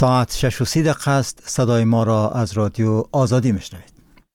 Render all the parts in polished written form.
ساعت 6:30 است. صدای ما را از رادیو آزادی میشنوید.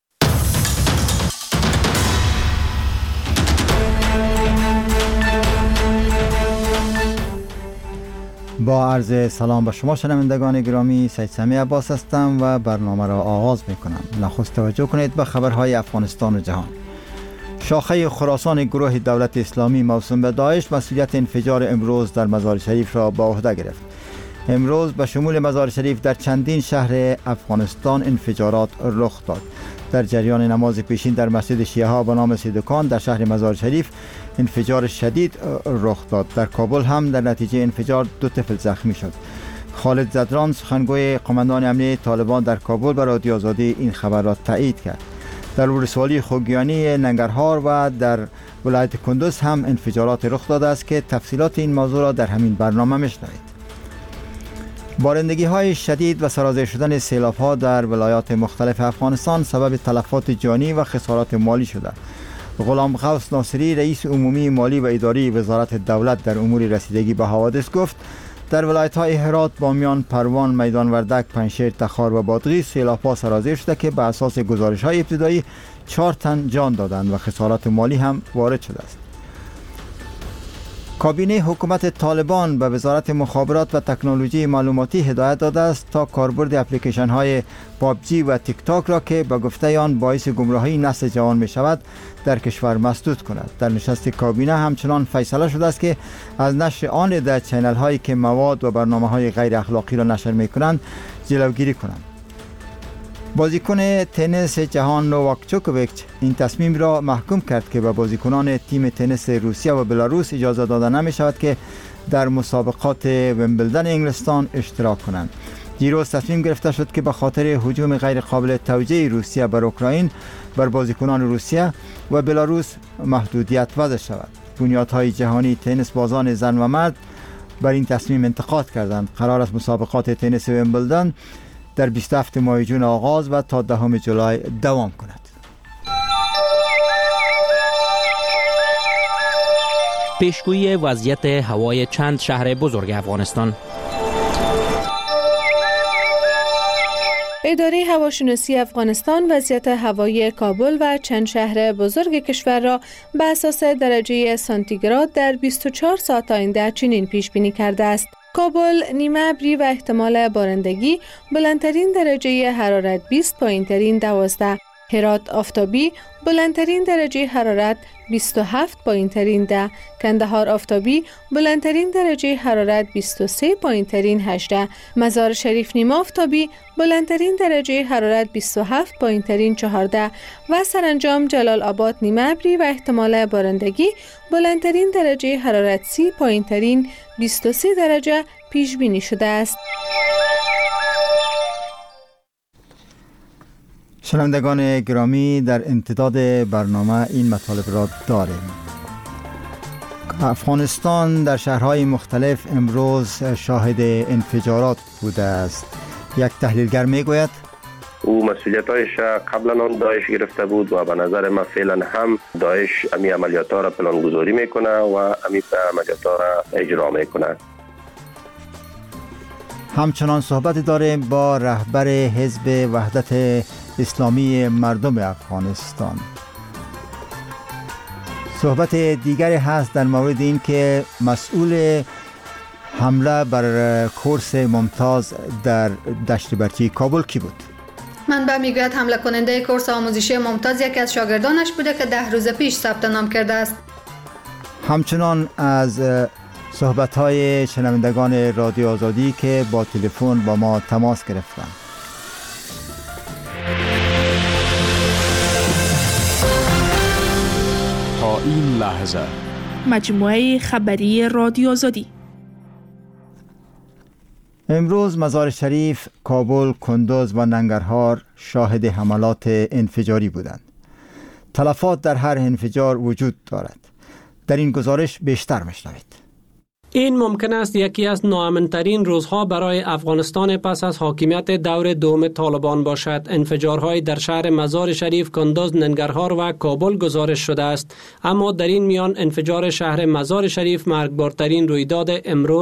با عرض سلام به شما شنوندگان گرامی، سید سمی عباس هستم و برنامه را آغاز میکنم. نخست توجه کنید به خبرهای افغانستان و جهان. شاخه خراسان گروه دولت اسلامی موسوم به داعش مسئولیت انفجار امروز در مزار شریف را به عهده گرفت. امروز به شمول مزار شریف در چندین شهر افغانستان انفجارات رخ داد. در جریان نماز پیشین در مسجد شیعه ها به نام سیدکان در شهر مزار شریف انفجار شدید رخ داد. در کابل هم در نتیجه انفجار 2 طفل زخمی شد. خالد زدران سخنگوی قماندان امنیه طالبان در کابل به رادیو آزادی این خبر را تایید کرد. در ولسوالی خوگیانی ننگرهار و در ولایت کندوز هم انفجارات رخ داده است که تفصیلات این موضوع را در همین برنامه میشنوید. بارندگی های شدید و سرازیر شدن سیلاب ها در ولایات مختلف افغانستان سبب تلفات جانی و خسارات مالی شده. غلام غوث ناصری رئیس عمومی مالی و اداری وزارت دولت در امور رسیدگی به حوادث گفت در ولایت های هرات، بامیان، پروان، میدان وردک، پنجشیر، تخار و بادغیس سیلاب ها سرازیر شده که به اساس گزارش های ابتدایی 4 تن جان دادند و خسارات مالی هم وارد شده است. کابینه حکومت طالبان به وزارت مخابرات و تکنولوژی معلوماتی هدایت داده است تا کاربرد اپلیکیشن های پابجی و تیک تاک را که به گفته آن باعث گمراهی نسل جوان می شود در کشور مسدود کند. در نشست کابینه همچنان فیصله شده است که از نشر آن در چینل هایی که مواد و برنامه های غیر اخلاقی را نشر می کنند جلوگیری کنند. بازیکن تنیس جهان نوواک جوکوویچ این تصمیم را محکوم کرد که به بازیکنان تیم تنیس روسیه و بلاروس اجازه داده نمی شود که در مسابقات ویمبلدن انگلستان اشتراک کنند. دیروز تصمیم گرفته شد که به خاطر هجوم غیر قابل توجیه روسیه بر اوکراین بر بازیکنان روسیه و بلاروس محدودیت وضع شود. بنیادهای جهانی تنیس بازان زن و مرد بر این تصمیم انتقاد کردند. قرار است مسابقات تنیس ویمبلدن در 27 ماه جون آغاز و تا 10 جولای دوام کند. پیشگویی وضعیت هوای چند شهر بزرگ افغانستان. اداره هواشناسی افغانستان وضعیت هوایی کابل و چند شهر بزرگ کشور را به اساس درجه سانتیگراد در 24 ساعت آینده چنین پیش بینی کرده است: کابل نیمه ابری و احتمال بارندگی، بلندترین درجه حرارت 20، پایینترین 12. هرات آفتابی، بلندترین درجه حرارت 27، پایینترین 10. کندهار آفتابی، بلندترین درجه حرارت 23، پایینترین 18. مزار شریف نیمه آفتابی، بلندترین درجه حرارت 27، پایینترین 14. و سرانجام جلال آباد نیمه ابری و احتمال بارندگی، بلندترین درجه حرارت 30، پایینترین 23 درجه پیش بینی شده است. شنوندگان گرامی، در امتداد برنامه این مطالب را داریم. افغانستان در شهرهای مختلف امروز شاهد انفجارات بوده است. یک تحلیلگر میگوید او مسئولیتایش قبلا آن داعش گرفته بود و به نظر من فعلا هم داعش امی عملیات ها را پلان گذاری میکنه و امی عملیات ها را اجرا میکنه. همچنان صحبت داریم با رهبر حزب وحدت اسلامی مردم افغانستان. صحبت دیگری هست در مورد این که مسئول حمله بر کورس ممتاز در دشت برچی کابل کی بود؟ منبع میگوید حمله کننده کورس آموزشی ممتاز یکی از شاگردانش بوده که 10 روز پیش ثبت نام کرده است. همچنان از صحبت‌های شنوندگان رادیو آزادی که با تلفن با ما تماس گرفتند. تا این لحظه مجموعه خبری رادیو آزادی. امروز مزار شریف، کابل، کندوز و ننگرهار شاهد حملات انفجاری بودند. تلفات در هر انفجار وجود دارد. در این گزارش بیشتر میشنوید. این ممکن است یکی از ناامن‌ترین روزها برای افغانستان پس از حاکمیت دور دوم طالبان باشد. انفجارهای در شهر مزار شریف، کندوز، ننگرهار و کابل گزارش شده است. اما در این میان انفجار شهر مزار شریف مرگبارترین رویداد امروز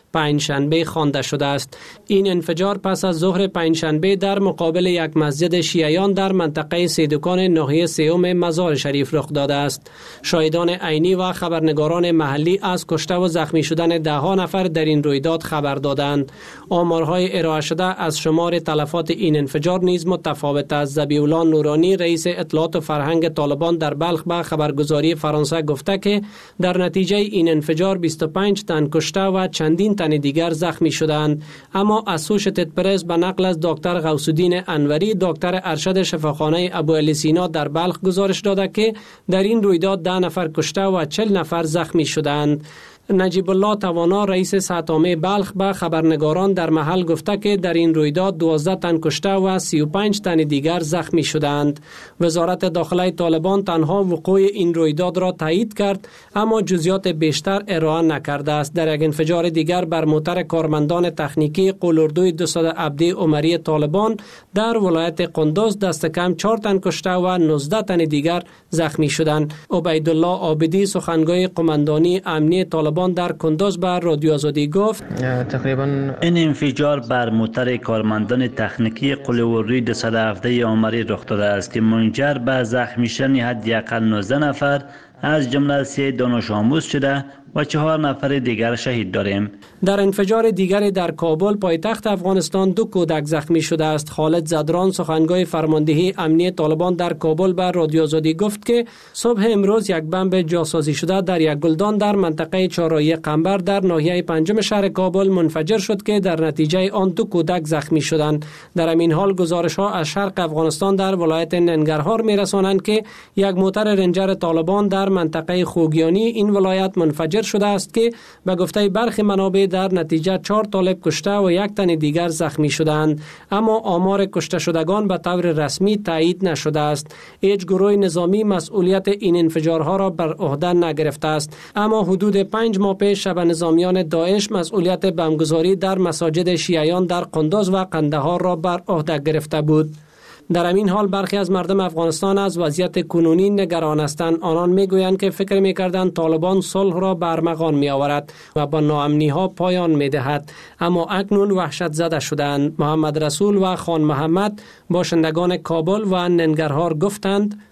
پنجشنبه خوانده شده است. این انفجار پس از ظهر پنجشنبه در مقابل یک مسجد شیعیان در منطقه سیدکان ناحیه سیوم مزار شریف رخ داده است. شاهدان عینی و خبرنگاران محلی از کشته و زخمی شدن ده‌ها نفر در این رویداد خبر دادند. آمارهای ارائه شده از شمار تلفات این انفجار نیز متفاوت است. ذبیح الله نورانی رئیس اطلاعات و فرهنگ طالبان در بلخ به خبرگزاری فرانسه گفته که در نتیجه این انفجار 25 تن کشته و چندین تن دیگر زخمی شدند. اما اسوشیتد پرس به نقل از دکتر غوث الدین انوری دکتر ارشد شفاخانه ابوعلی سینا در بلخ گزارش داده که در این رویداد 10 نفر کشته و 40 نفر زخمی شدند. نجیب الله توانا رئیس سطامه بلخ به خبرنگاران در محل گفته که در این رویداد 12 تن کشته و 35 تن دیگر زخمی شدند. وزارت داخله طالبان تنها وقوع این رویداد را تایید کرد اما جزئیات بیشتر ارائه نکرده است. در یک انفجار دیگر بر موتر کارمندان تکنیکی قلوردوی 200 عبدی عمری طالبان در ولایت قندوز دست کم 4 تن کشته و 19 تن دیگر زخمی شدند. عبیدالله عابدی سخنگوی قماندانی امنی طالبان در کندوز به رادیو آزادی گفت تقریبا این انفجار بر موتر کارمندان تکنیکی قلوردوی 217 عمری رخ داده است که منجر به زخمی شدن حداقل 19 نفر از جمله 3 دانش آموز شده و 4 نفر دیگر شهید داریم. در انفجار دیگری در کابل پایتخت افغانستان 2 کودک زخمی شده است. خالد زدران سخنگوی فرماندهی امنی طالبان در کابل به رادیو آزادی گفت که صبح امروز یک بمب جاسازی شده در یک گلدان در منطقه چهارراهی قنبر در ناحیه پنجم شهر کابل منفجر شد که در نتیجه آن 2 کودک زخمی شدند. در همین حال گزارش ها از شرق افغانستان در ولایت ننگرهار میرسانند که یک موتر رنجر طالبان در منطقه خوگیانی این ولایت منفجر شده است که به گفته برخی منابع در نتیجه 4 طالب کشته و 1 تن دیگر زخمی شدند. اما آمار کشته شدگان به طور رسمی تایید نشده است. هیچ گروه نظامی مسئولیت این انفجارها را بر عهده نگرفته است. اما حدود 5 ماه پیش شبه نظامیان داعش مسئولیت بمبگذاری در مساجد شیعیان در قندوز و قندهار را بر عهده گرفته بود. در همین حال برخی از مردم افغانستان از وضعیت کنونی نگران هستند. آنان میگویند که فکر میکردند طالبان صلح را به ارمغان میآورد و با ناامنی ها پایان میدهد، اما اکنون وحشت زده شدند. محمد رسول و خان محمد باشندگان کابل و ننگرهار گفتند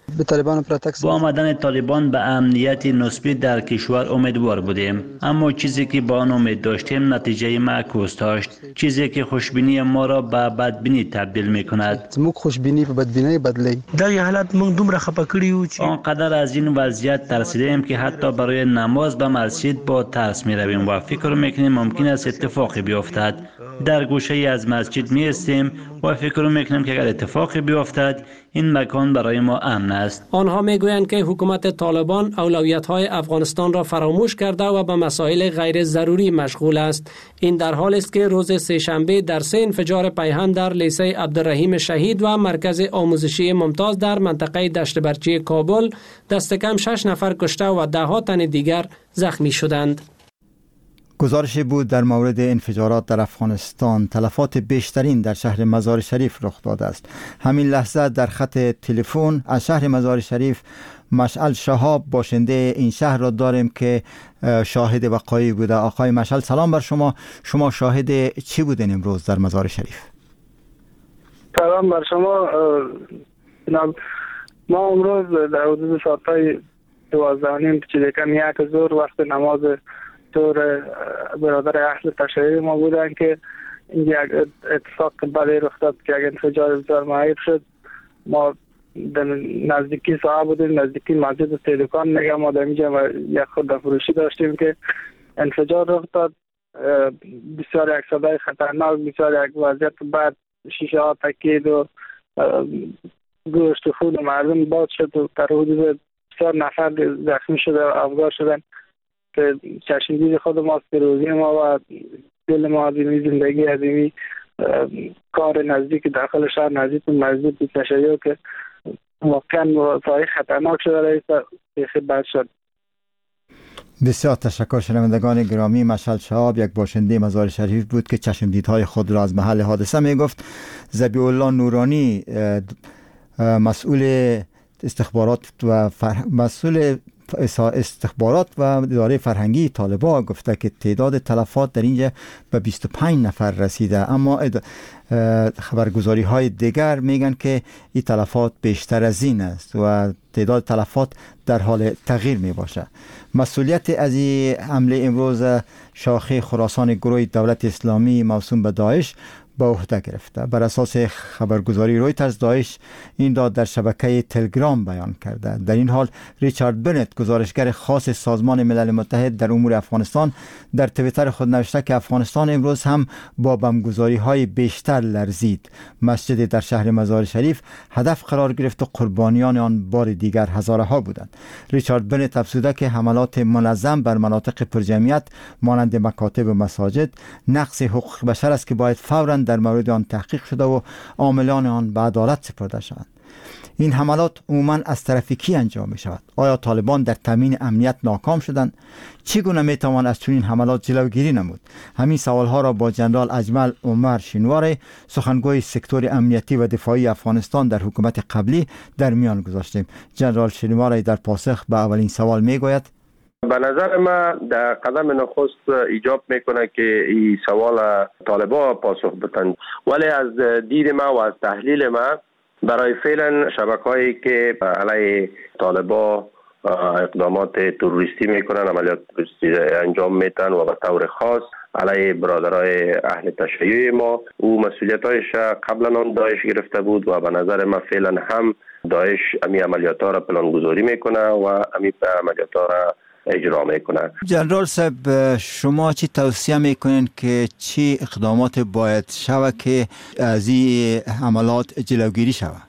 با آمدن طالبان به امنیت نسبی در کشور امیدوار بودیم، اما چیزی که با آن امید داشتیم نتیجه معکوس داشت، چیزی که خوشبینی ما را به بدبینی تبدیل میکند. خوشبینی په بدبینی بدلی. در این حالت موږ دومره خفه کړي یو چې آنقدر از این وضعیت ترسیدیم که حتی برای نماز به مسجد با ترس می رویم و فکر میکنیم ممکن است اتفاقی بیفتد. در گوشه ای از مسجد می استیم و فکر میکنیم که اگر اتفاقی بیفتد این مکان برای ما امن است. آنها میگویند که حکومت طالبان اولویت‌های افغانستان را فراموش کرده و به مسائل غیر ضروری مشغول است. این در حالی است که روز سه‌شنبه در 3 انفجار پیهن در لیسه عبدالرحیم شهید و مرکز آموزشی ممتاز در منطقه دشت برچی کابل دست کم 6 نفر کشته و 10 تن دیگر زخمی شدند. گزارشی بود در مورد انفجارات در افغانستان. تلفات بیشترین در شهر مزار شریف رخ داده است. همین لحظه در خط تلفن از شهر مزار شریف مشعل شهاب باشنده این شهر را داریم که شاهد وقایع بوده. آقای مشعل سلام بر شما. شما شاهد چی بودین امروز در مزار شریف؟ سلام بر شما. ما امروز در حدود ساعت‌های 12:30 چیزکم یک ظهر وقت نماز دور برادر اهل تشیع ما بودن که یک اتفاق بدی رخ داد که یک انفجار بسیار مهیب شد. ما در نزدیکی ساحه بودیم، نزدیکی مسجد سیدکان میگم. ما در اینجا یک خرده فروشی داشتیم که انفجار رخ داد. بسیار یک صدای خطرناک، بسیار یک وضعیت بد، شیشه ها تکید و گوشت و خون مردم باد شد و در حدود بسیار نفر زخمی شده و افغان شدن که چشمگیر خود ماست که روزی ما و دل ما عظیمی زندگی عظیمی کار نزدیک داخل شهر نزدیک مسجد تشیع که واقعا سایه خطرناک شده رئیس بیخی بد شد. بسیار تشکر. شنوندگان گرامی، مشعل شهاب یک باشنده مزار شریف بود که چشمدیدهای خود را از محل حادثه می گفت. ذبیح الله نورانی مسئول استخبارات و مسئول استخبارات و اداره فرهنگی طالبان گفته که تعداد تلفات در اینجا به 25 نفر رسیده، اما خبرگزاری های دیگر میگن که این تلفات بیشتر از این است و تعداد تلفات در حال تغییر می باشه. مسئولیت از این حمله امروز شاخه خراسان گروه دولت اسلامی موسوم به داعش به عهده گرفته. بر اساس خبرگزاری رویترز، داعش این را در شبکه تلگرام بیان کرده. در این حال ریچارد بنت، گزارشگر خاص سازمان ملل متحد در امور افغانستان، در توییتر خود نوشته که افغانستان امروز هم با بمبگذاری های بیشتر لرزید. مسجد در شهر مزار شریف هدف قرار گرفت و قربانیان آن بار دیگر هزاره ها بودند. ریچارد بنت افزوده که حملات منظم بر مناطق پرجمعیت مانند مکاتب و مساجد نقض حقوق بشر است که باید فوراً در مورد آن تحقیق شده و عاملان آن به عدالت سپرده شوند. این حملات عموماً از طرف کی انجام می شود؟ آیا طالبان در تامین امنیت ناکام شدند؟ چگونه می توان از چنین حملات جلوگیری نمود؟ همین سوالها را با جنرال اجمل عمر شینوار، سخنگوی سکتور امنیتی و دفاعی افغانستان در حکومت قبلی، در میان گذاشتیم. جنرال شینوار در پاسخ به اولین سوال می گوید: به نظر من در قدم نخست ایجاب میکنه که این سوال طالبان پاسخ بدن، ولی از دید ما و از تحلیل ما برای فعلا شبکه‌هایی که علیه طالبان اقدامات تروریستی میکنن، عملیات تروریستی انجام میدن و به طور خاص علیه برادرای اهل تشیع ما، او مسئولیتایش قبلا آن داعش گرفته بود و به نظر من فعلا هم داعش امی عملیات ها را پلان گذاری میکنه و امی عملیات ها را اجرا میکنه. جنرال صاحب، شما چی توصیه میکنین که چی اقدامات باید شود که از این حملات جلوگیری شود؟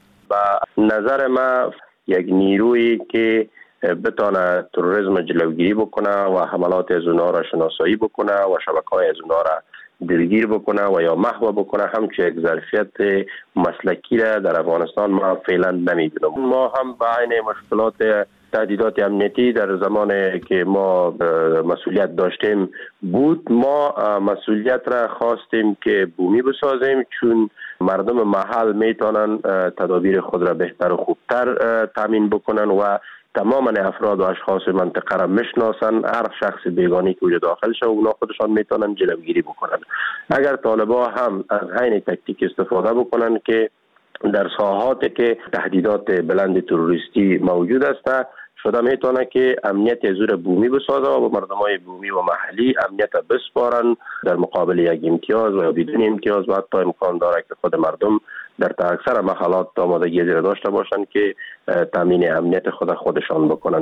به نظر من یک نیرویی که بتانه تروریسم جلوگیری بکنه و حملات از اونها را شناسایی بکنه و شبکه‌های از اونها را دلگیر بکنه و یا محو بکنه، همچون یک ظرفیت مسلکی را در افغانستان ما فعلا نمیبینم. ما هم به عین مشکلات تهدیدات امنیتی در زمانی که ما مسئولیت داشتیم بود. ما مسئولیت را خواستیم که بومی بسازیم، چون مردم محل میتونن تدابیر خود را بهتر و خوبتر تامین بکنن و تمام افراد و اشخاص منطقه را میشناسن. هر شخص بیگانی که وجود داخل شه اونا خودشان میتونن جلوگیری بکنن. اگر طالبان هم از عین تکتیک استفاده بکنن که در ساحاتی که تهدیدات بلند تروریستی موجود است، شده میتونه که امنیت زور بومی بسازه و مردمای بومی و محلی امنیت بسپارن در مقابل یک امتیاز و یا بدون امتیاز، و حتی امکان داره که خود مردم در اکثر محلات آمادگی زیر داشته باشند که تامین امنیت خودشان بکنن.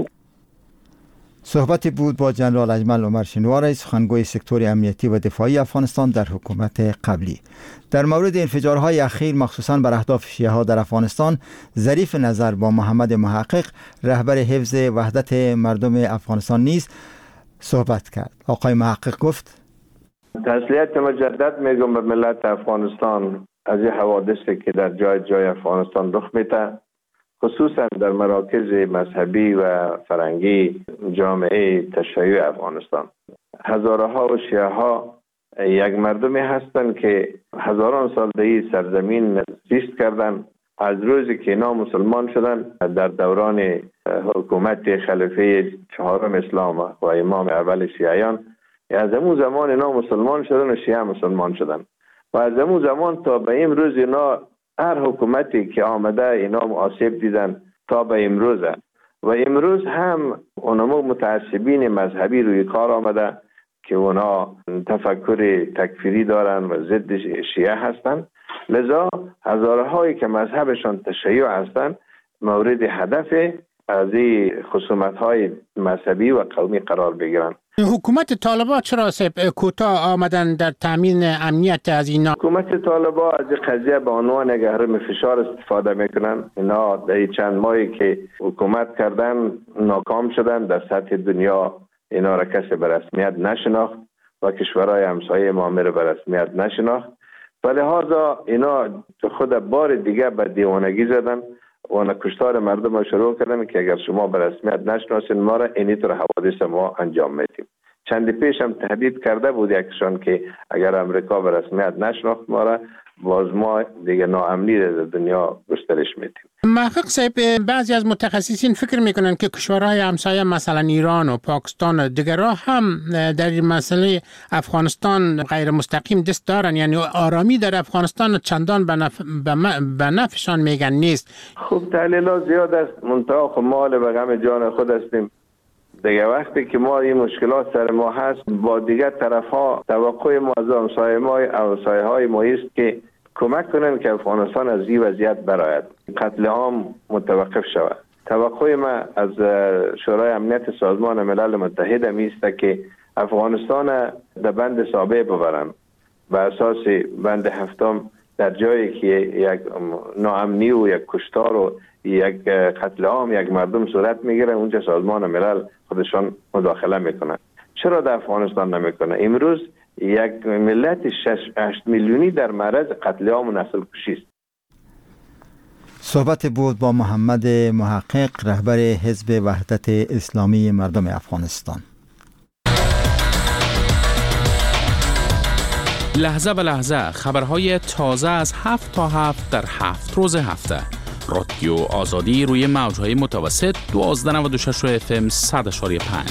صحبتی بود با جنرال اجمل عمر شینوار، سخنگوی سکتور امنیتی و دفاعی افغانستان در حکومت قبلی. در مورد انفجارهای اخیر مخصوصاً بر اهداف شیعه ها در افغانستان ظریف نظر با محمد محقق، رهبر حفظ وحدت مردم افغانستان نیز صحبت کرد. آقای محقق گفت: تسلیت مجدد میگم به ملت افغانستان از این حوادثی که در جای افغانستان رخ میده، خصوصا در مراکز مذهبی و فرهنگی جامعه تشیع افغانستان. هزارها و شیعه ها یک مردمی هستند که هزاران سال در این سرزمین زیست کردند. از روزی که اینا مسلمان شدن در دوران حکومت خلیفه چهارم اسلام و امام اول شیعیان، از اون زمان اینا مسلمان شدن و شیعه مسلمان شدن و از اون زمان تا به امروز اینا هر حکومتی که آمده اینا آسیب دیدن تا به امروزه. و امروز هم اونمو متعصبین مذهبی روی کار آمده که اونا تفکر تکفیری دارن و ضد شیعه هستن، لذا هزارهایی که مذهبشان تشیع هستن مورد هدف از این خصومت‌های مذهبی و قومی قرار بگیرن. حکومت طالبان چرا کوتاه آمدن در تامین امنیت از اینا؟ حکومت طالبان از این قضیه به عنوان یک حرم فشار استفاده میکنن. اینا در چند ماهی که حکومت کردن ناکام شدن، در سطح دنیا اینا را کسی به رسمیت نشناخت و کشورهای همسایه ما را به رسمیت نشناخت و لحاظا اینا خود بار دیگه به دیوانگی زدن و کشتار مردم را شروع کردن که اگر شما به رسمیت نشناسین ما را اینی طور حوادث ما انجام میدیم. چند پیش هم تهدید کرده بود یکشان که اگر امریکا به رسمیت نشناخت ما را باز ما دیگه ناامنی در دنیا گسترش میدیم. محقق صاحب، بعضی از متخصصین فکر میکنن که کشورهای همسایه مثلا ایران و پاکستان و دیگرها هم در این مسئله افغانستان غیر مستقیم دست دارن، یعنی آرامی در افغانستان چندان به نفعشان میگن نیست. خب تحلیلات زیاد است، منتها خب ما به غم جان خود هستیم دیگه. وقتی که ما این مشکلات سر ما هست، با دیگر طرف ها توقع ما از همسایه ما و همسایه های ما است که کمک کنن که افغانستان از این وضعیت برآید، قتل عام متوقف شود. توقع ما از شورای امنیت سازمان ملل متحد است که افغانستان در بند سابع ببرن، به اساس بند هفتم در جایی که یک ناامنی و یک کشتار و یک قتل عام یک مردم صورت میگیره، اونجا سازمان ملل خودشان مداخله میکنن. چرا در افغانستان نمیکنه؟ امروز یک ملت 6-8 میلیونی در معرض قتل عام و نسل کشی است. صحبت بود با محمد محقق، رهبر حزب وحدت اسلامی مردم افغانستان. لحظه به لحظه خبرهای تازه از 7 تا 7 در 7 روز هفته. رادیو آزادی روی موجهای متوسط 1296 FM 100.5.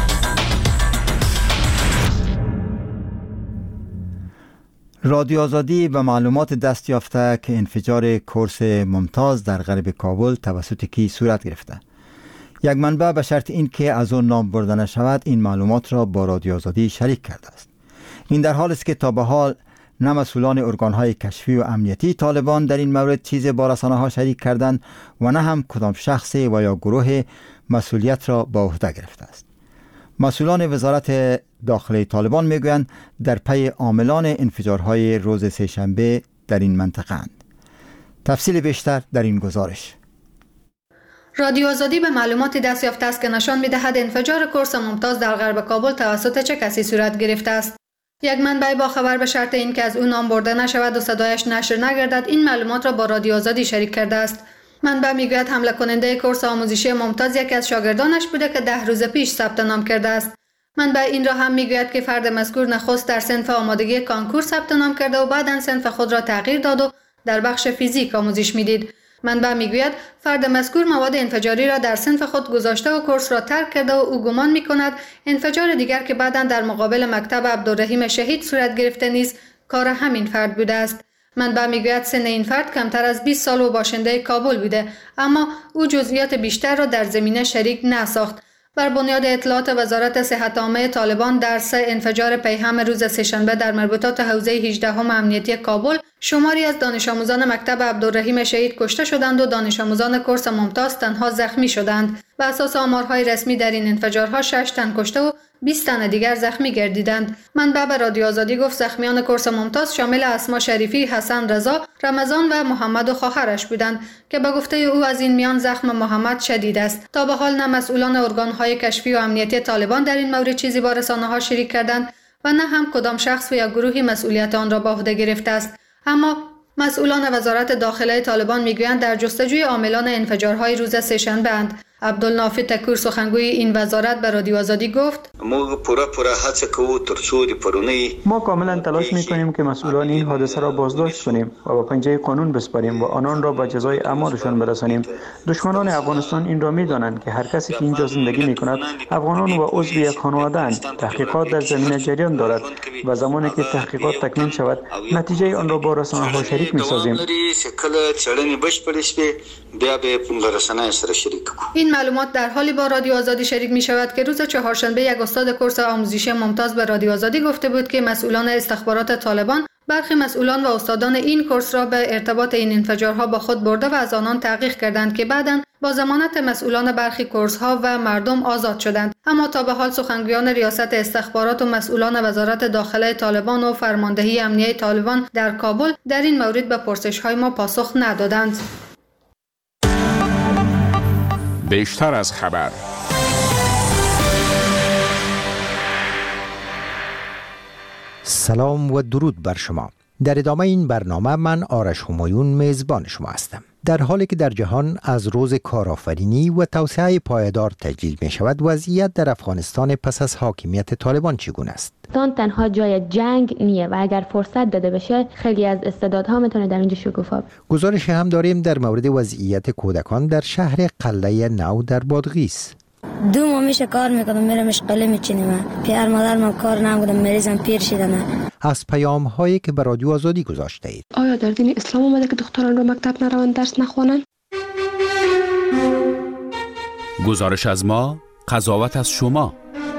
رادیو آزادی به معلومات دست یافته که انفجار کورس ممتاز در غرب کابل توسط کی صورت گرفته. یک منبع به شرط این که از آن نام برده نشود این معلومات را با رادیو آزادی شریک کرده است. این در حالی است که تا به حال نه مسئولان ارگان‌های کشفی و امنیتی طالبان در این مورد چیز با رسانه‌ها شریک کردند و نه هم کدام شخص و یا گروه مسئولیت را به عهده گرفته است. مسئولان وزارت داخلی طالبان میگویند در پی عاملان انفجارهای روز سه‌شنبه در این منطقه اند. تفصیل بیشتر در این گزارش. رادیو آزادی به معلوماتی دست یافته است که نشان می‌دهد انفجار کورس ممتاز در غرب کابل توسط چه کسی صورت گرفته است. یک منبع با خبر به شرط اینکه از او نام برده نشود و صدایش نشر نگردد این معلومات را با رادیو آزادی شریک کرده است. منبع میگوید حمله کننده کورس آموزشی ممتاز یکی از شاگردانش بوده که 10 روز پیش ثبت نام کرده است. منبع این را هم میگوید که فرد مذکور نخست در صنف آمادگی کانکور ثبت نام کرده و بعداً صنف خود را تغییر داد و در بخش فیزیک آموزش میدید. منبع میگوید فرد مذکور مواد انفجاری را در صنف خود گذاشته و کورس را ترک کرده و او گمان میکند انفجار دیگر که بعداً در مقابل مکتب عبدالرحیم شهید صورت گرفته نیز کار همین فرد بوده است. منبع میگوید سن این فرد کمتر از 20 سال و باشنده کابل بوده، اما او جزئیات بیشتر را در زمینه شریک نساخت. بر بنیاد اطلاعات وزارت صحت عامه طالبان در 3 انفجار پیهم روز سه‌شنبه در مربوطات حوزه 18 امنیتی کابل شماری از دانش آموزان مکتب عبدالرحیم شهید کشته شدند و دانش آموزان کورس ممتاز تنها زخمی شدند. بر اساس آمارهای رسمی در این انفجارها 6 تن کشته و 20 تن دیگر زخمی گردیدند. منبع به رادیو آزادی گفت زخمیان کورس ممتاز شامل اسما شریفی، حسن رضا، رمضان و محمد و خواهرش بودند که به گفته او از این میان زخم محمد شدید است. تا به حال نه مسئولان ارگان‌های کشفی و امنیتی طالبان در این مورد چیزی با رسانه‌ها شریک کردند و نه هم کدام شخص و یا گروهی مسئولیت آن را به عهده گرفته است. اما مسئولان وزارت داخلی طالبان میگویند در جستجوی عاملان انفجارهای روز سه‌شنبه اند. عبدالنافع تکور سخنگوی این وزارت به رادیو آزادی گفت ما کاملا تلاش میکنیم که مسئولان این حادثه را بازداشت کنیم و با پنجه قانون بسپاریم و آنان را به جزای اعمالشان برسانیم. دشمنان افغانستان این را میدانند که هر کسی که اینجا زندگی میکند افغانان و عضو یک خانواده اند. تحقیقات در زمینه جریان دارد و زمانی که تحقیقات تکمیل شود نتیجه آن را با رسانه‌ها شریک میسازیم. این معلومات در حالی با رادیو آزادی شریک می شود که روز چهارشنبه یک استاد کورس آموزشی ممتاز به رادیو آزادی گفته بود که مسئولان استخبارات طالبان برخی مسئولان و استادان این کورس را به ارتباط این انفجارها با خود برده و از آنان تحقیق کردند که بعداً با ضمانت مسئولان برخی کورس‌ها و مردم آزاد شدند. اما تا به حال سخنگویان ریاست استخبارات و مسئولان وزارت داخلی طالبان و فرماندهی امنیتی طالبان در کابل در این مورد به پرسش‌های ما پاسخ ندادند. بیشتر از خبر. سلام و درود بر شما. در ادامه این برنامه من آرش همایون میزبان شما هستم. در حالی که در جهان از روز کارآفرینی و توسعه پایدار تجلیل می شود، وضعیت در افغانستان پس از حاکمیت طالبان چگونه است؟ تنها جای جنگ نیه و اگر فرصت داده بشه خیلی از استعدادها میتونه در اینجا شکوفا بشه. گزارش هم داریم در مورد وضعیت کودکان در شهر قلعه نو در بادغیس. 2 ماه میشه کار میکنم، میرم اشغاله میچینم. پدر مادرم کار نمیکنم، مریضم پیر شدم. از پیام هایی که به رادیو آزادی گذاشته اید. آیا در دین اسلام اومده که دختران رو مکتب نروند درس نخوانند؟ گزارش از ما، قضاوت از شما.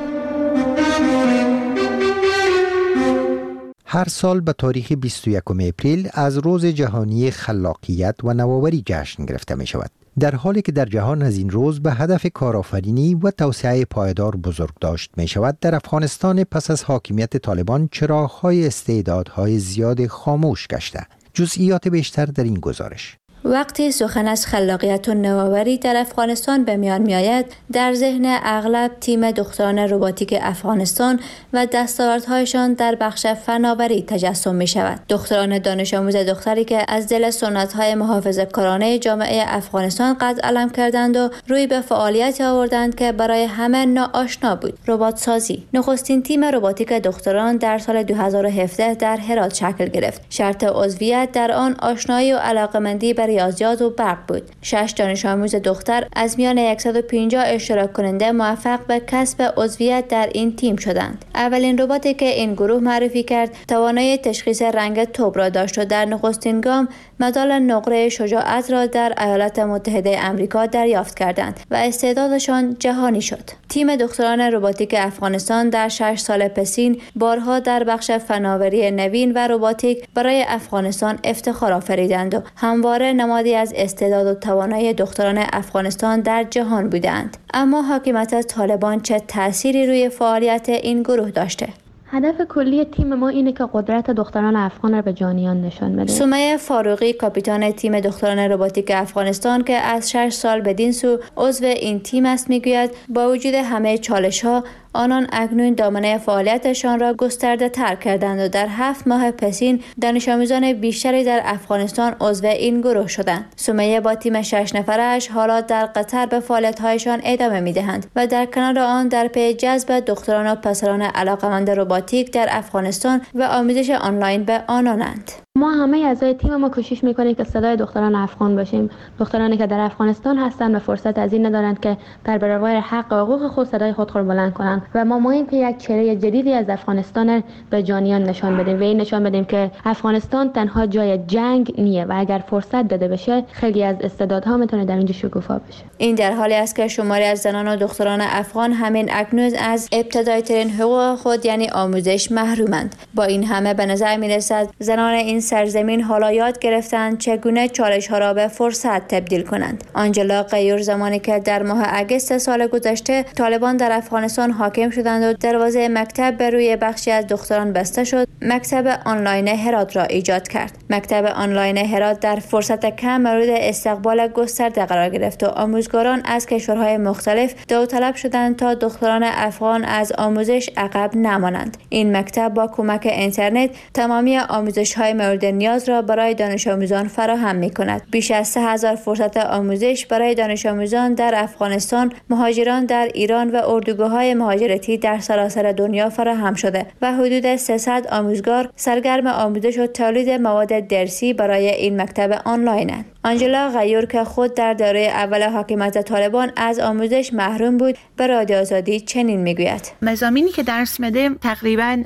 هر سال به تاریخ 21 اپریل از روز جهانی خلاقیت و نوآوری جشن گرفته می شود. در حالی که در جهان از این روز به هدف کارآفرینی و توسعه پایدار بزرگ داشت می شود، در افغانستان پس از حاکمیت طالبان چراغ‌های استعدادهای زیاد خاموش گشته. جزئیات بیشتر در این گزارش. وقتی سخن از خلاقیت و نوآوری در افغانستان به میان میآید، در ذهن اغلب تیم دختران رباتیک افغانستان و دستاوردهایشان در بخش فناوری تجسم می شود. دختران دانش آموز دختری که از دل سنت‌های محافظه‌کارانه جامعه افغانستان قد علم کردند و روی به فعالیت آوردند که برای همه ناآشنا بود. ربات سازی. نخستین تیم رباتیک دختران در سال 2017 در هرات شکل گرفت. شرط عضویت در آن آشنایی و علاقه‌مندی به ریاضیات و برق بود. 6 دانش آموز دختر از میان 150 اشتراک کننده موفق به کسب عضویت در این تیم شدند. اولین رباتی که این گروه معرفی کرد توانایی تشخیص رنگ توپ را داشت و در نخستین گام مدال نقره شجاعت را در ایالات متحده آمریکا دریافت کردند و استعدادشان جهانی شد. تیم دختران رباتیک افغانستان در 6 سال پسین بارها در بخش فناوری نوین و رباتیک برای افغانستان افتخار آفریدند و همواره نمادی از استعداد و توانایی دختران افغانستان در جهان بودند. اما حاکمیت طالبان چه تأثیری روی فعالیت این گروه داشته؟ هدف کلی تیم ما اینه که قدرت دختران افغان را به جهانیان نشان بده. سمیه فاروقی، کاپیتان تیم دختران رباتیک افغانستان که از 6 سال بدین سو عضو این تیم است، میگوید با وجود همه چالش‌ها آنان اکنون دامنه فعالیتشان را گسترده تر کردند و در 7 ماه پسین دانش آموزان بیشتری در افغانستان عضو این گروه شدند. سمیه با تیم 6 نفرش حالا در قطر به فعالیت‌هایشان ادامه می‌دهند و در کنار آن در پی جذب دختران و پسران علاقه‌مند رباتیک در افغانستان و آموزش آنلاین به آنانند. ما همه اعضای تیم ما کوشش میکنیم که صدای دختران افغان باشیم. دخترانی که در افغانستان هستند و فرصت از این ندارند که در برابر حق و حقوق خود صدای خود را بلند کنند و ما ماییم که یک چهره جدیدی از افغانستان به جهانیان نشان بدیم و این نشان بدیم که افغانستان تنها جای جنگ نیه و اگر فرصت داده بشه خیلی از استعدادها میتونه در اینجا شکوفا بشه. این در حالی است که شماری از زنان و دختران افغان همین اکنون از ابتدایی ترین حقوق خود یعنی آموزش محرومند. با این همه به نظر میرسد زنان این سرزمین حالا یاد گرفتند چگونه چالش‌ها را به فرصت تبدیل کنند. آنجلا غیور زمانی که در ماه اگست سال گذشته طالبان در افغانستان حاکم شدند و دروازه مکتب به روی بخشی از دختران بسته شد، مکتب آنلاین هرات را ایجاد کرد. مکتب آنلاین هرات در فرصت کم مورد استقبال گسترده قرار گرفت و آموزگاران از کشورهای مختلف داوطلب شدند تا دختران افغان از آموزش عقب نمانند. این مکتب با کمک اینترنت تمامی آموزش‌های مورد نیاز را برای دانش آموزان فراهم می‌کند. بیش از 3000 فرصت آموزش برای دانش آموزان در افغانستان، مهاجران در ایران و اردوگاه‌های مهاجرتی در سراسر دنیا فراهم شده و حدود 300 آموزگار سرگرم آموزش و تولید مواد درسی برای این مکتب آنلاینند. آنجلا غیور که خود در دوره اول حاکمیت طالبان از آموزش محروم بود، به رادیو آزادی چنین میگوید: مضامینی که درس میدیم تقریباً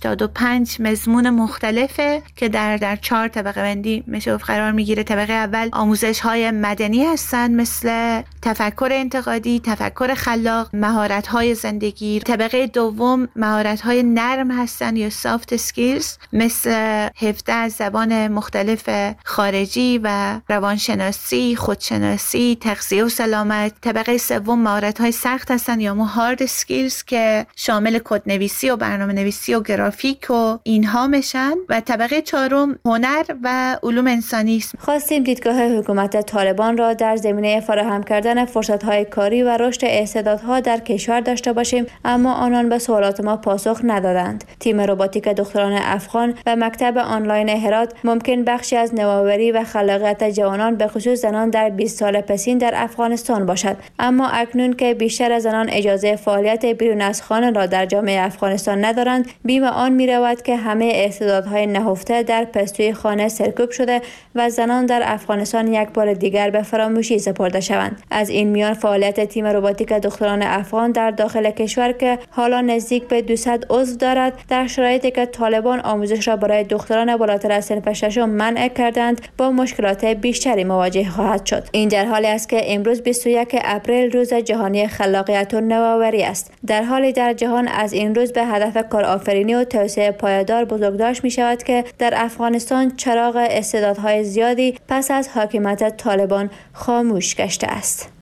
85 مضمون مختلفه که در 4 طبقه بندی میشه قرار میگیره. طبقه اول آموزش های مدنی هستن مثل تفکر انتقادی، تفکر خلاق، مهارت های زندگی. طبقه دوم مهارت های نرم هستن یا سافت اسکیلز مثل حفظ از زبان مختلف خارجی و روانشناسی، خودشناسی، تغذیه و سلامت. طبقه سوم مهارت های سخت هستن یا هارد اسکیلز که شامل کدنویسی و برنامه‌نویسی و گرافیک و اینها میشن. و طبقه چهارم هنر و علوم انسانی است. خواستیم دیدگاه حکومت طالبان را در زمینه فراهم کردن فرصت‌های کاری و رشد استعدادها در کشور داشته باشیم، اما آنان به سوالات ما پاسخ ندادند. تیم رباتیک دختران افغان و مکتب آنلاین هرات ممکن بخشی از نوآوری و خلاقیت جوانان جوانان به خصوص زنان در 20 سال پسین در افغانستان باشد. اما اکنون که بیشتر از زنان اجازه فعالیت بیرون از خانه را در جامعه افغانستان ندارند، بیم آن می رود که همه استعدادهای نهفته در پستوی خانه سرکوب شده و زنان در افغانستان یک بار دیگر به فراموشی سپرده شوند. از این میان فعالیت تیم رباتیک دختران افغان در داخل کشور که حالا نزدیک به 200 عضو دارد، در شرایطی که طالبان آموزش را برای دختران بالاتر از صنف ششم منع کردند با مشکلات بیشتری مواجه خواهد شد. این در حالی است که امروز 21 اپریل روز جهانی خلاقیت و نوآوری است. در حالی در جهان از این روز به هدف کارآفرینی و توسعه پایدار بزرگداشت می شود که در افغانستان چراغ استعدادهای زیادی پس از حاکمیت طالبان خاموش گشته است.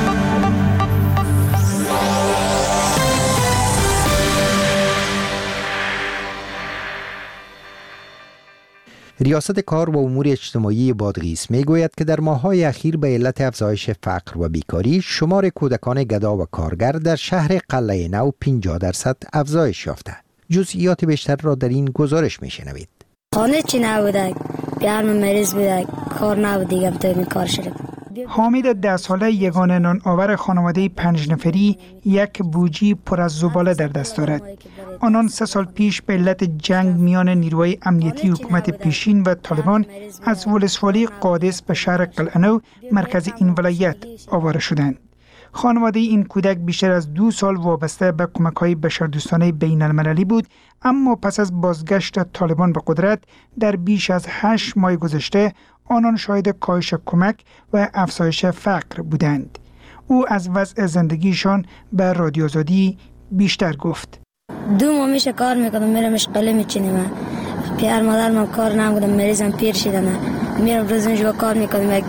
ریاست کار و امور اجتماعی بادغیس میگوید که در ماه‌های اخیر به علت افزایش فقر و بیکاری شمار کودکان گدا و کارگر در شهر قلعه نو 50% افزایش یافته. جزئیات بیشتر را در این گزارش میشنوید. خانه چی نبوده، گرم مریض بوده، کار نبود دیگه تو این کار شده. حامد 10 ساله یگانه نان آور خانواده 5 نفری یک بوجی پر از زباله در دست دارد. آنان 3 سال پیش به علت جنگ میان نیروهای امنیتی حکومت پیشین و طالبان از ولسوالی قادس به شهر قلعه نو مرکز این ولایت آواره شدند. خانواده این کودک بیشتر از 2 سال وابسته به کمک‌های بشردوستانه بین المللی بود، اما پس از بازگشت طالبان به قدرت در بیش از 8 ماه گذشته آنان شاهد کاهش کمک و افزایش فقر بودند. او از وضع زندگیشان به رادیو آزادی بیشتر گفت. 2 ماه میشه کار میکنم، میرم اشغالی میچینم. پدر مادرم کار نمیکنم، مریضم پیر شدم. میرم روزانه کار میکنم،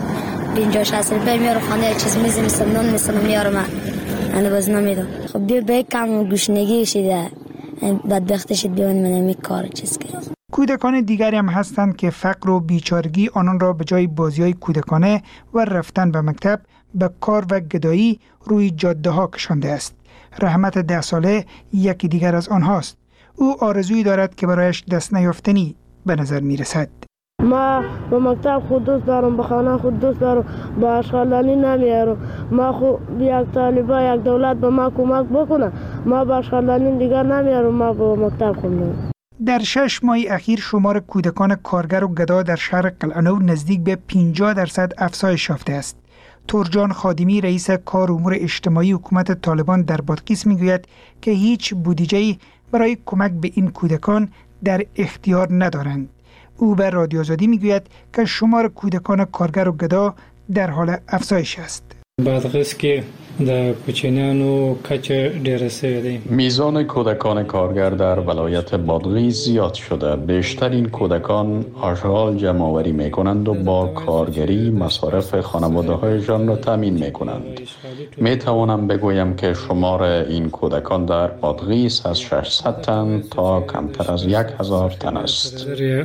50-60 روپیه میارم خانه، یک چیز میزنم، نان میسنم میارم. انا باز نمیدم. خب بیا به کم گوشنگی شده. بدبخت شد بیان من این کار چیز کرد. کودکان دیگری هم هستند که فقر و بیچارگی آنان را به جای بازی‌های کودکانه و رفتن به مکتب به کار و گدایی روی جاده ها کشانده است. رحمت 10 ساله یکی دیگر از آنهاست. او آرزویی دارد که برایش دست نیافتنی به نظر می رسد. ما به مکتب خود دوست دارم، به خانه خود دوست دارم، به اشغالانی نمیارم. ما خود یک طالبا یک دولت به ما کمک بکنه، ما به اشغالانی دیگر نمیارم، ما به مکتب خوندم. در 6 ماه اخیر شمار کودکان کارگر و گدا در شهر قلعه نو نزدیک به 50% افزایش یافته است. تورجان خادمی رئیس کار امور اجتماعی حکومت طالبان در بادغیس میگوید که هیچ بودجه‌ای برای کمک به این کودکان در اختیار ندارند. او به رادیو آزادی میگوید که شمار کودکان کارگر و گدا در حال افزایش است. بادغیس که در کوچنیانو کچه ډیره سوی دی. میزان کودکان کارگر در ولایت بادغیس زیاد شده. بیشتر این کودکان آشغال جمع آوری می کنند و با کارگری مصارف خانواده هایشان را تامین می کنند. می توانم بگویم که شمار این کودکان در بادغیس از 600 تن تا کمتر از 1000 تن است.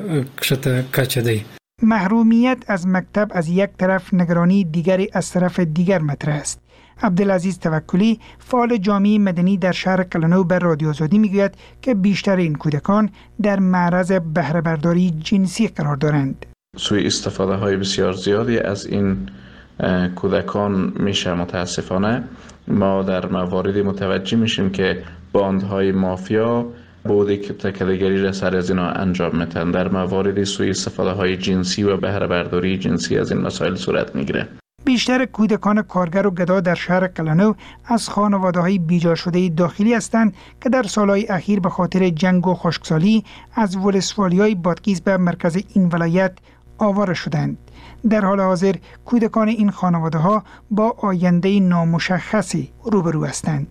محرومیت از مکتب از یک طرف، نگرانی دیگری از طرف دیگر مطرح است. عبدالعزیز توکلی فعال جامعه مدنی در شهر قلعه نو به رادیو آزادی میگوید که بیشتر این کودکان در معرض بهره برداری جنسی قرار دارند. سوء استفاده های بسیار زیادی از این کودکان میشه. متاسفانه ما در مواردی متوجه میشیم که باندهای مافیا بودی که تکله‌گری را سر از اینا انجام میدن. در موارد سوء استفاده های جنسی و بهره برداری جنسی از این مسائل صورت میگیره. بیشتر کودکان کارگر و گدا در شهر قلعه نو از خانواده‌های بیجا شده داخلی هستند که در سالهای اخیر به خاطر جنگ و خشکسالی از ولسوالی‌های بادغیس به مرکز این ولایت آواره شدند. در حال حاضر کودکان این خانواده‌ها با آینده نامشخصی روبرو هستند.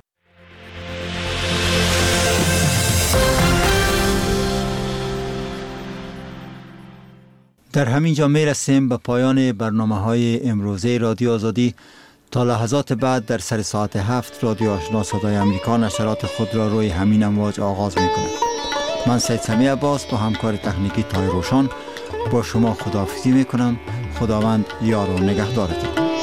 در همین جا می رسیم به پایان برنامه‌های امروزه رادیو آزادی. تا لحظات بعد در سر ساعت 7 رادیو آشنا صدای امریکا نشرات خود را روی همین امواج آغاز می کند. من سید سمی عباس با همکار تکنیکی تای روشان با شما خداحافظی می کنم. خداوند یار و نگهدارتان.